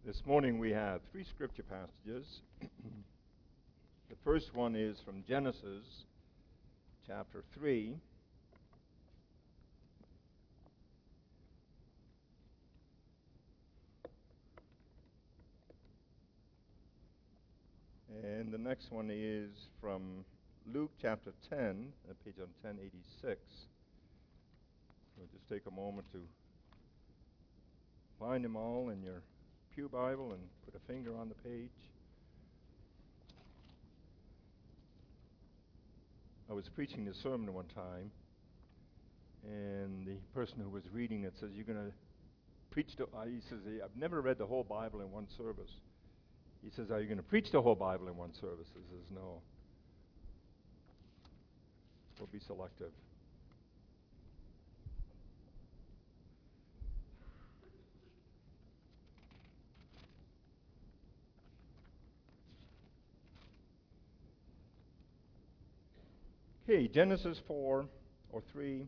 This morning we have three scripture passages. The first one is from Genesis chapter 3. And the next one is from Luke chapter 10, page on 1086. We'll just take a moment to find them all in your Pew Bible and put a finger on the page. I was preaching a sermon one time, and the person who was reading it says, "You're going to preach to," he says, "I've never read the whole Bible in one service." He says, "Are you going to preach the whole Bible in one service?" He says, "No. We'll be selective." Okay, Genesis 4 or 3,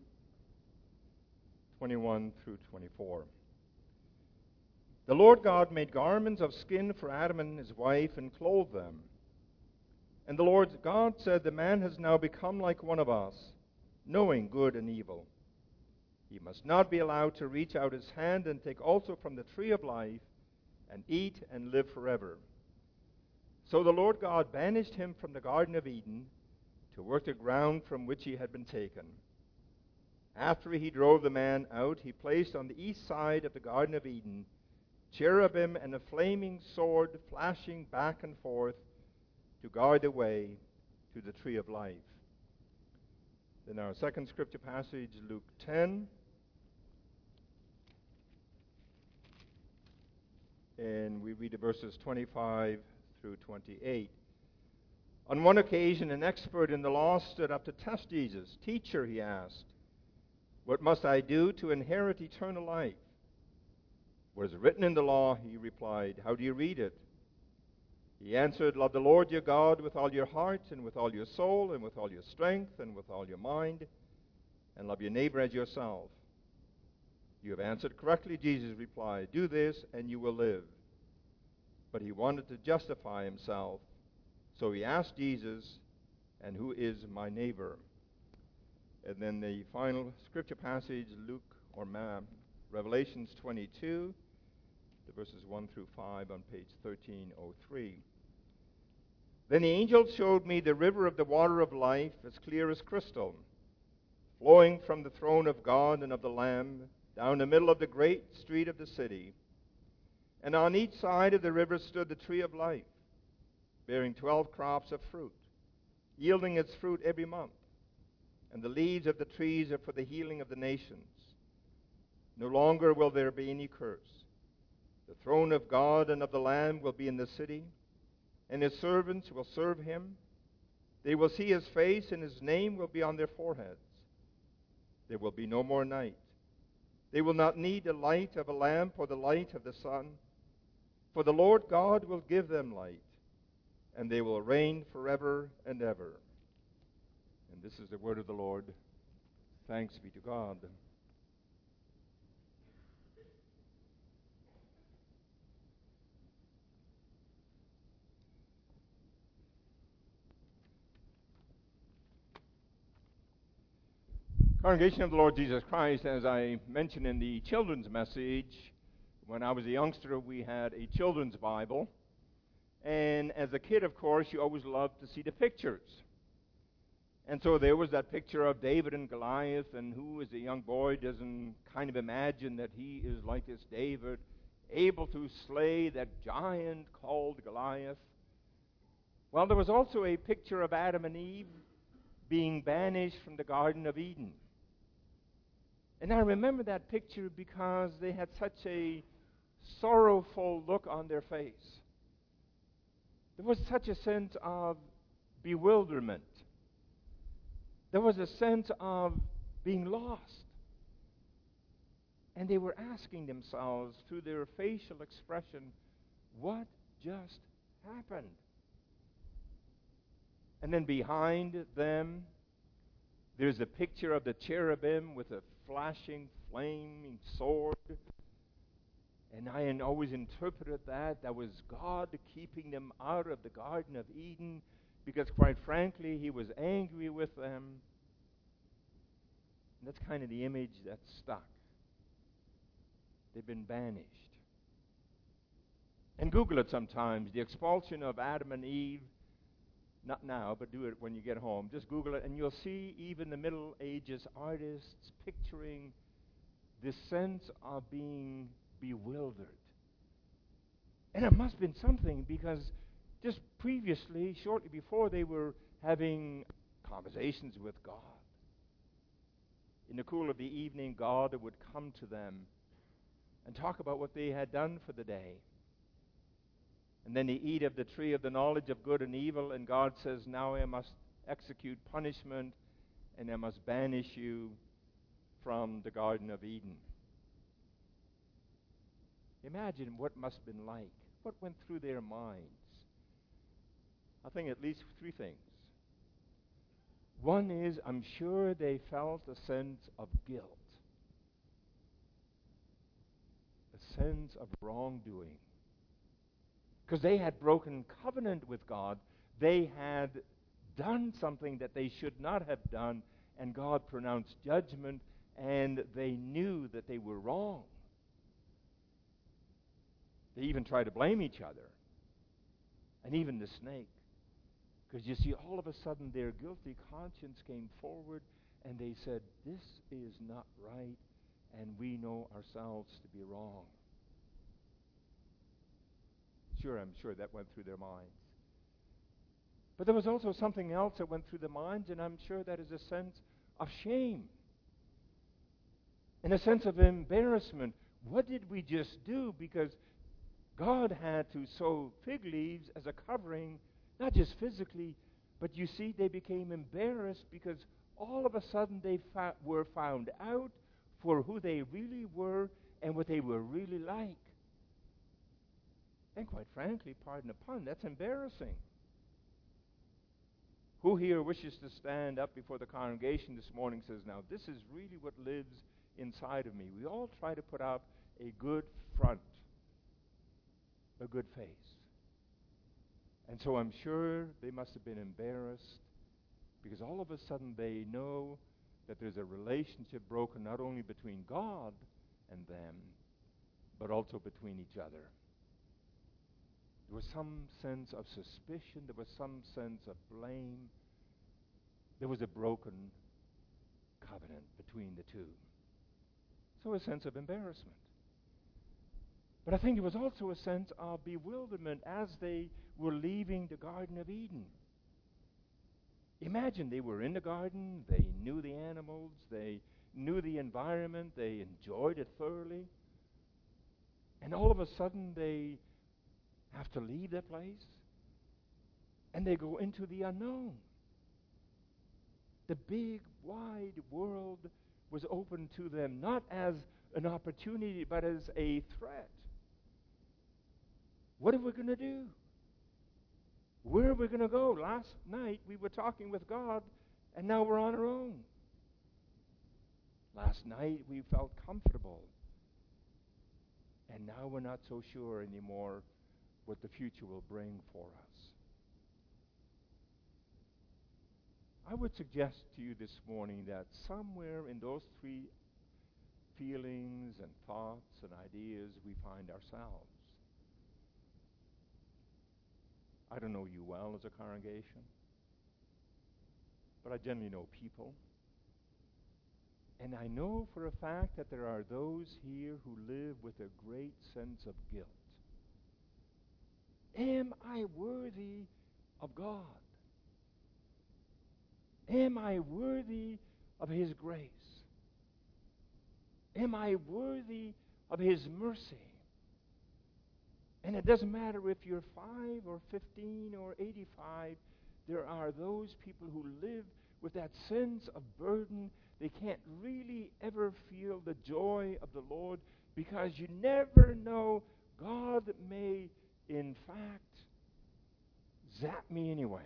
21 through 24. The Lord God made garments of skin for Adam and his wife and clothed them. And the Lord God said, "The man has now become like one of us, knowing good and evil. He must not be allowed to reach out his hand and take also from the tree of life and eat and live forever." So the Lord God banished him from the Garden of Eden to work the ground from which he had been taken. After he drove the man out, he placed on the east side of the Garden of Eden cherubim and a flaming sword flashing back and forth to guard the way to the tree of life. Then our second scripture passage, Luke 10. And we read the verses 25 through 28. On one occasion, an expert in the law stood up to test Jesus. "Teacher," he asked, "what must I do to inherit eternal life?" "What is written in the law?" he replied. "How do you read it?" He answered, "Love the Lord your God with all your heart and with all your soul and with all your strength and with all your mind, and love your neighbor as yourself." "You have answered correctly," Jesus replied. "Do this and you will live." But he wanted to justify himself. So he asked Jesus, "And who is my neighbor?" And then the final scripture passage, Revelations 22, the verses 1 through 5 on page 1303. Then the angel showed me the river of the water of life, as clear as crystal, flowing from the throne of God and of the Lamb down the middle of the great street of the city. And on each side of the river stood the tree of life, bearing 12 crops of fruit, yielding its fruit every month. And the leaves of the trees are for the healing of the nations. No longer will there be any curse. The throne of God and of the Lamb will be in the city, and his servants will serve him. They will see his face, and his name will be on their foreheads. There will be no more night. They will not need the light of a lamp or the light of the sun, for the Lord God will give them light, and they will reign forever and ever. And this is the word of the Lord. Thanks be to God. Congregation of the Lord Jesus Christ, as I mentioned in the children's message, when I was a youngster, we had a children's Bible. And as a kid, of course, you always loved to see the pictures. And so there was that picture of David and Goliath, and who as a young boy doesn't kind of imagine that he is like this David, able to slay that giant called Goliath. Well, there was also a picture of Adam and Eve being banished from the Garden of Eden. And I remember that picture because they had such a sorrowful look on their face. There was such a sense of bewilderment. There was a sense of being lost. And they were asking themselves through their facial expression, what just happened? And then behind them, there's a picture of the cherubim with a flashing, flaming sword. And I always interpreted that was God keeping them out of the Garden of Eden because, quite frankly, he was angry with them. And that's kind of the image that's stuck. They've been banished. And Google it sometimes, the expulsion of Adam and Eve. Not now, but do it when you get home. Just Google it, and you'll see even the Middle Ages artists picturing this sense of being bewildered. And it must have been something, because just previously, shortly before, they were having conversations with God. In the cool of the evening, God would come to them and talk about what they had done for the day. And then they eat of the tree of the knowledge of good and evil, and God says, now I must execute punishment, and I must banish you from the Garden of Eden. Imagine what must have been like. What went through their minds? I think at least three things. One is, I'm sure they felt a sense of guilt, a sense of wrongdoing. Because they had broken covenant with God. They had done something that they should not have done, and God pronounced judgment, and they knew that they were wrong. They even tried to blame each other, and even the snake. Because you see, all of a sudden their guilty conscience came forward, and they said, this is not right, and we know ourselves to be wrong. Sure, I'm sure that went through their minds. But there was also something else that went through their minds, and I'm sure that is a sense of shame. And a sense of embarrassment. What did we just do? Because God had to sow fig leaves as a covering, not just physically, but you see, they became embarrassed because all of a sudden they were found out for who they really were and what they were really like. And quite frankly, pardon the pun, that's embarrassing. Who here wishes to stand up before the congregation this morning says, now this is really what lives inside of me. We all try to put out a good front, a good face. And so I'm sure they must have been embarrassed because all of a sudden they know that there's a relationship broken not only between God and them, but also between each other. There was some sense of suspicion. There was some sense of blame. There was a broken covenant between the two. So a sense of embarrassment. But I think it was also a sense of bewilderment as they were leaving the Garden of Eden. Imagine they were in the garden. They knew the animals. They knew the environment. They enjoyed it thoroughly. And all of a sudden they have to leave that place, and they go into the unknown. The big, wide world was open to them, not as an opportunity, but as a threat. What are we going to do? Where are we going to go? Last night we were talking with God, and now we're on our own. Last night we felt comfortable, and now we're not so sure anymore what the future will bring for us. I would suggest to you this morning that somewhere in those three feelings and thoughts and ideas we find ourselves. I don't know you well as a congregation, but I generally know people. And I know for a fact that there are those here who live with a great sense of guilt. Am I worthy of God? Am I worthy of His grace? Am I worthy of His mercy? And it doesn't matter if you're 5 or 15 or 85, there are those people who live with that sense of burden. They can't really ever feel the joy of the Lord because you never know. God may in fact zap me anyway.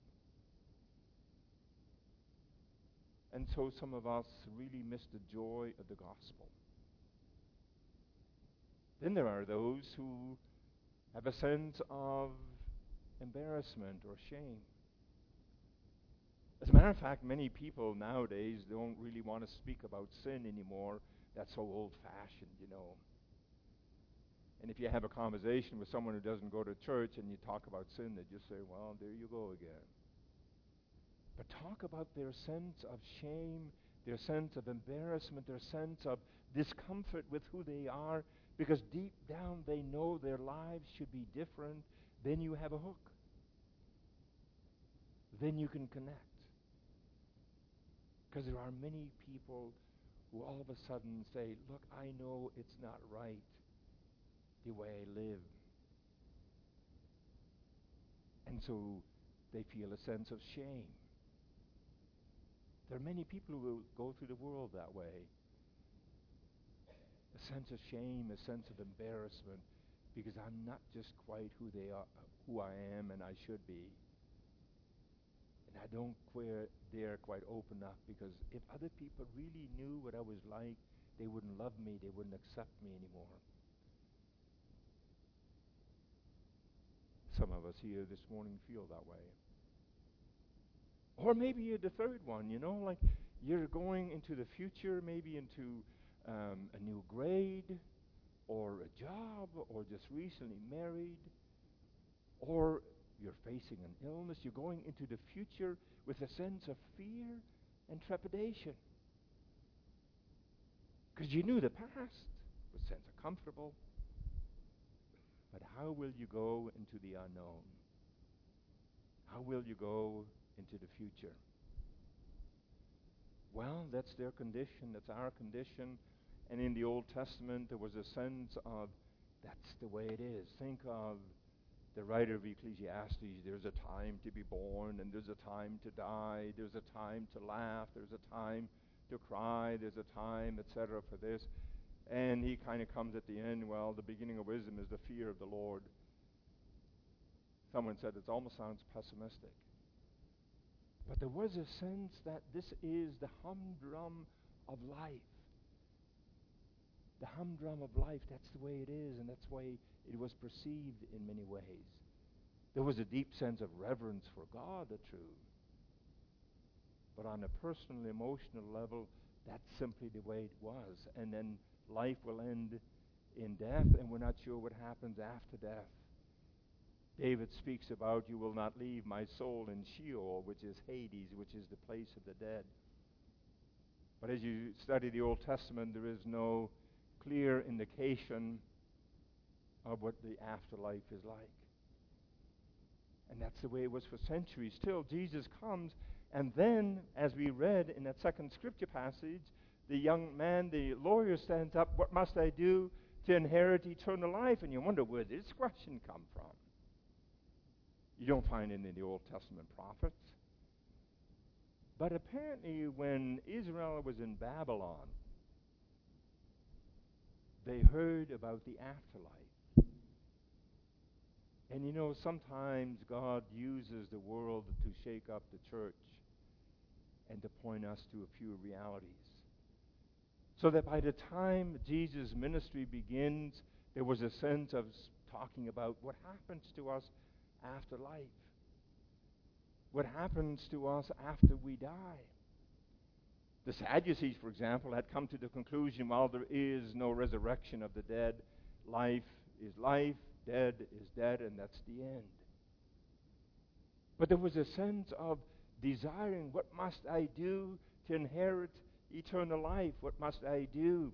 And so some of us really miss the joy of the gospel. Then there are those who have a sense of embarrassment or shame. As a matter of fact, many people nowadays don't really want to speak about sin anymore. That's so old-fashioned, you know. And if you have a conversation with someone who doesn't go to church and you talk about sin, they just say, well, there you go again. But talk about their sense of shame, their sense of embarrassment, their sense of discomfort with who they are, because deep down they know their lives should be different. Then you have a hook. Then you can connect. Because there are many people who all of a sudden say, look, I know it's not right the way I live. And so they feel a sense of shame. There are many people who will go through the world that way. A sense of shame, a sense of embarrassment, because I'm not just quite who I am and I should be. And I don't dare quite open up, because if other people really knew what I was like, they wouldn't love me, they wouldn't accept me anymore. Some of us here this morning feel that way. Or maybe you're the third one, you know, like you're going into the future, maybe into a new grade, or a job, or just recently married, or you're facing an illness. You're going into the future with a sense of fear and trepidation. Because you knew the past was a sense of comfortable. But how will you go into the unknown? How will you go into the future? Well, that's their condition. That's our condition. And in the Old Testament, there was a sense of that's the way it is. Think of the writer of Ecclesiastes. There's a time to be born, and there's a time to die. There's a time to laugh. There's a time to cry. There's a time, etc., for this. And he kind of comes at the end, well, the beginning of wisdom is the fear of the Lord. Someone said it almost sounds pessimistic. But there was a sense that this is the humdrum of life. The humdrum of life, that's the way it is, and that's the way it was perceived in many ways. There was a deep sense of reverence for God, the true. But on a personal, emotional level, that's simply the way it was. And then life will end in death, and we're not sure what happens after death. David speaks about, you will not leave my soul in Sheol, which is Hades, which is the place of the dead. But as you study the Old Testament, there is no clear indication of what the afterlife is like. And that's the way it was for centuries. Till Jesus comes, and then, as we read in that second scripture passage, the young man, the lawyer, stands up, what must I do to inherit eternal life? And you wonder, where did this question come from? You don't find it in the Old Testament prophets. But apparently when Israel was in Babylon, they heard about the afterlife. And you know, sometimes God uses the world to shake up the church and to point us to a few realities. So that by the time Jesus' ministry begins, there was a sense of talking about what happens to us after life. What happens to us after we die. The Sadducees, for example, had come to the conclusion, well, there is no resurrection of the dead. Life is life, dead is dead, and that's the end. But there was a sense of desiring, what must I do to inherit eternal life? What must I do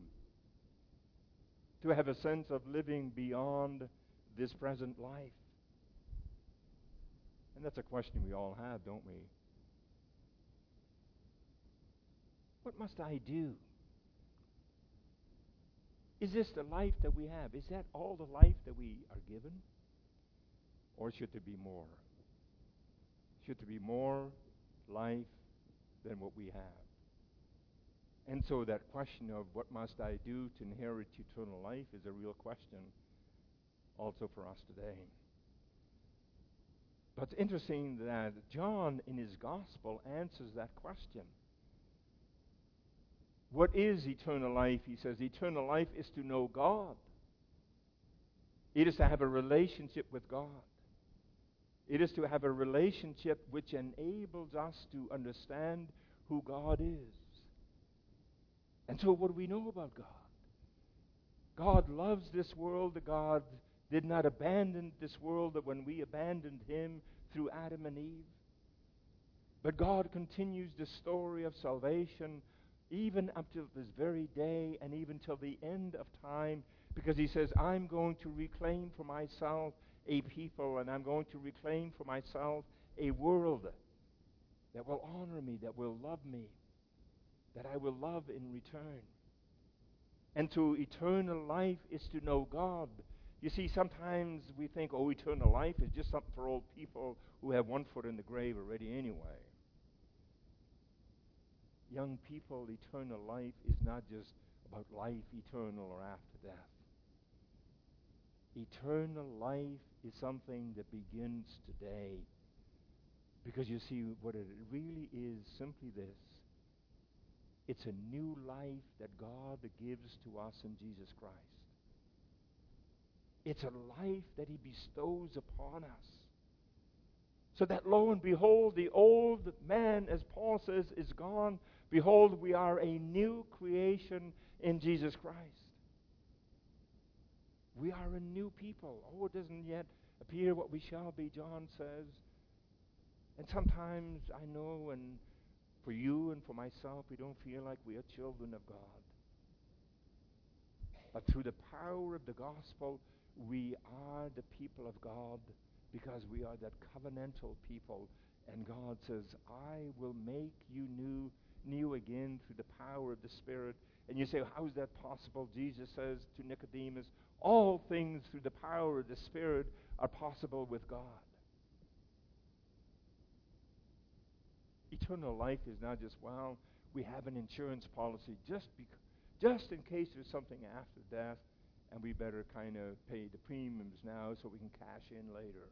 to have a sense of living beyond this present life? And that's a question we all have, don't we? What must I do? Is this the life that we have? Is that all the life that we are given? Or should there be more? Should there be more life than what we have? And so that question of what must I do to inherit eternal life is a real question also for us today. But it's interesting that John in his gospel answers that question. What is eternal life? He says, eternal life is to know God It is to have a relationship with God. It is to have a relationship which enables us to understand who God is. And so what do we know about God? God loves this world. God did not abandon this world that when we abandoned him through Adam and Eve. But God continues the story of salvation even up to this very day and even till the end of time, because he says, I'm going to reclaim for myself a people, and I'm going to reclaim for myself a world that will honor me, that will love me, that I will love in return. And to eternal life is to know God. You see, sometimes we think, oh, eternal life is just something for old people who have one foot in the grave already anyway. Young people, eternal life is not just about life eternal or after death. Eternal life is something that begins today. Because you see, what it really is simply this. It's a new life that God gives to us in Jesus Christ. It's a life that he bestows upon us. So that, lo and behold, the old man, as Paul says, is gone. Behold, we are a new creation in Jesus Christ. We are a new people. Oh, it doesn't yet appear what we shall be, John says. And sometimes I know, and for you and for myself, we don't feel like we are children of God. But through the power of the gospel, we are the people of God, because we are that covenantal people. And God says, I will make you new again through the power of the Spirit. And you say, how is that possible? Jesus says to Nicodemus, all things through the power of the Spirit are possible with God. Eternal life is not just, well, we have an insurance policy just in case there's something after death, and we better kind of pay the premiums now so we can cash in later.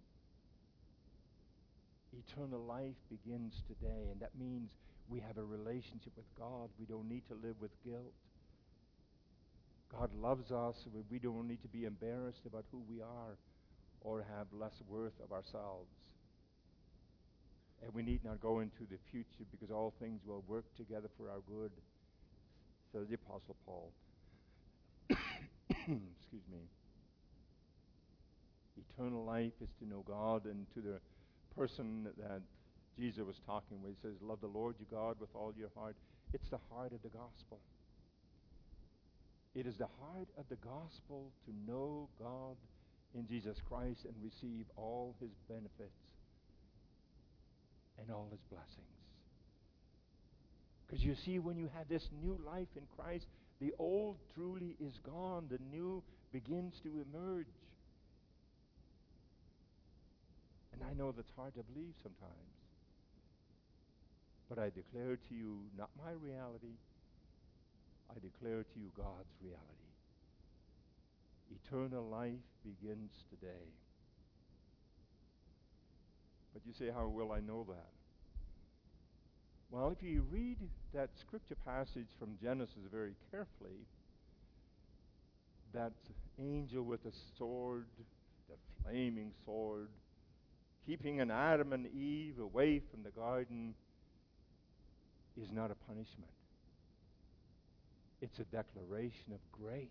Eternal life begins today, and that means we have a relationship with God. We don't need to live with guilt. God loves us. We don't need to be embarrassed about who we are or have less worth of ourselves. And we need not go into the future, because all things will work together for our good, says the Apostle Paul. Excuse me. Eternal life is to know God, and to the person that Jesus was talking with, he says, love the Lord your God with all your heart. It's the heart of the gospel. It is the heart of the gospel to know God in Jesus Christ and receive all his benefits and all his blessings. Because you see, when you have this new life in Christ, the old truly is gone. The new begins to emerge. And I know that's hard to believe sometimes. But I declare to you, not my reality, I declare to you God's reality. Eternal life begins today. But you say, how will I know that? Well, if you read that scripture passage from Genesis very carefully, that angel with a sword, the flaming sword, keeping an Adam and Eve away from the garden, is not a punishment. It's a declaration of grace.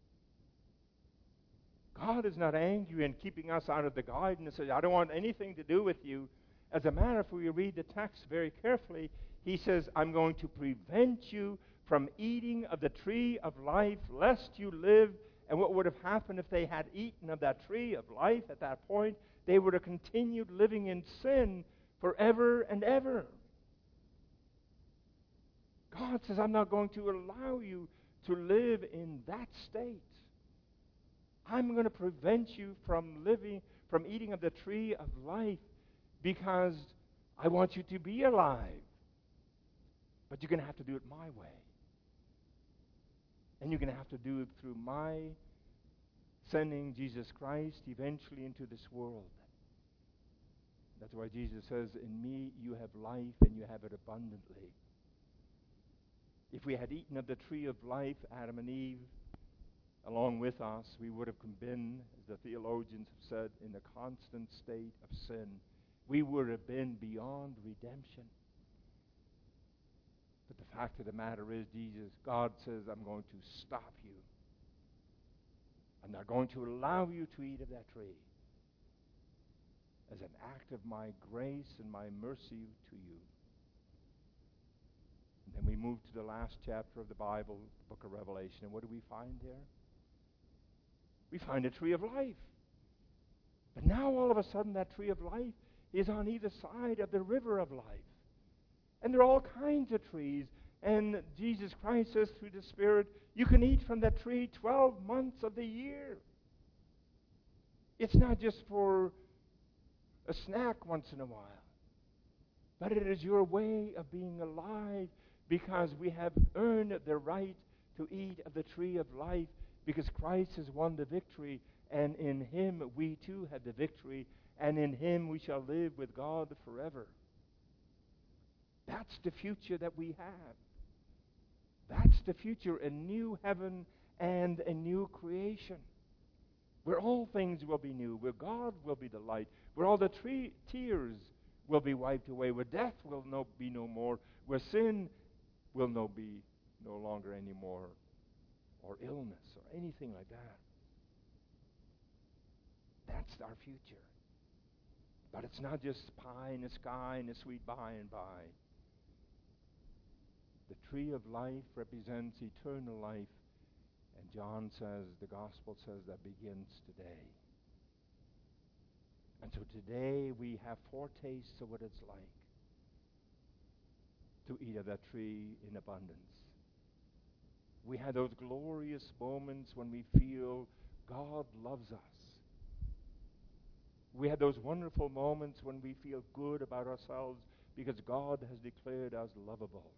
God is not angry in keeping us out of the garden and says, I don't want anything to do with you. As a matter of fact, if we read the text very carefully, he says, I'm going to prevent you from eating of the tree of life, lest you live. And what would have happened if they had eaten of that tree of life at that point? They would have continued living in sin forever and ever. God says, I'm not going to allow you to live in that state. I'm going to prevent you from eating of the tree of life, because I want you to be alive. But you're going to have to do it my way. And you're going to have to do it through my sending Jesus Christ eventually into this world. That's why Jesus says, in me you have life and you have it along with us, we would have been, as the theologians have said, in a constant state of sin. We would have been beyond redemption. But the fact of the matter is, God says, I'm going to stop you. I'm not going to allow you to eat of that tree as an act of my grace and my mercy to you. And then we move to the last chapter of the Bible, the book of Revelation. And what do we find there? We find a tree of life. But now all of a sudden that tree of life is on either side of the river of life. And there are all kinds of trees. And Jesus Christ says through the Spirit, you can eat from that tree 12 months of the year. It's not just for a snack once in a while, but it is your way of being alive, because we have earned the right to eat of the tree of life, because Christ has won the victory, and in Him we too have the victory, and in Him we shall live with God forever. That's the future that we have. That's the future, a new heaven and a new creation, where all things will be new, where God will be the light, where all the tears will be wiped away, where death will be no more, where sin will be no longer anymore, or illness, or anything like that. That's our future. But it's not just pie in the sky and a sweet by and by. The tree of life represents eternal life, and John says, the gospel says, that begins today. And so today we have foretastes of what it's like to eat of that tree in abundance. We have those glorious moments when we feel God loves us. We have those wonderful moments when we feel good about ourselves because God has declared us lovable.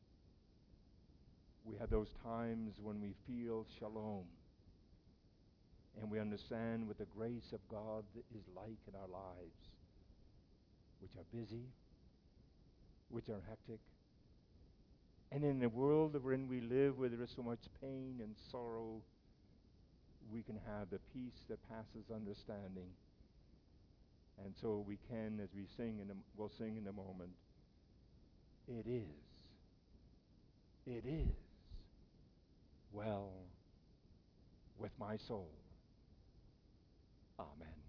We have those times when we feel shalom, and we understand what the grace of God is like in our lives, which are busy, which are hectic. And in the world wherein we live, where there is so much pain and sorrow, we can have the peace that passes understanding. And so we can, as we'll sing in a moment, it is well with my soul. Amen.